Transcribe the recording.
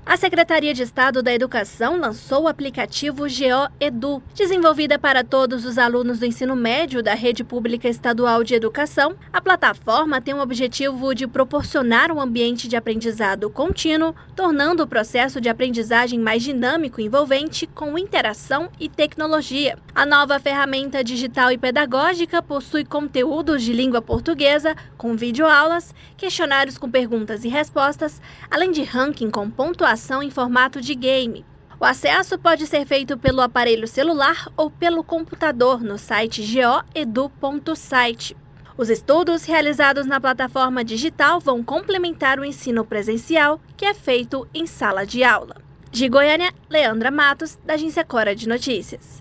A Secretaria de Estado da Educação lançou o aplicativo GeoEdu. Desenvolvida para todos os alunos do ensino médio da Rede Pública Estadual de Educação, a plataforma tem o objetivo de proporcionar um ambiente de aprendizado contínuo, tornando o processo de aprendizagem mais dinâmico e envolvente com interação e tecnologia. A nova ferramenta digital e pedagógica possui conteúdos de língua portuguesa, com videoaulas, questionários com perguntas e respostas, além de ranking com pontuação em formato de game. O acesso pode ser feito pelo aparelho celular ou pelo computador no site geoedu.site. Os estudos realizados na plataforma digital vão complementar o ensino presencial, que é feito em sala de aula. De Goiânia, Leandra Matos, da Agência Cora de Notícias.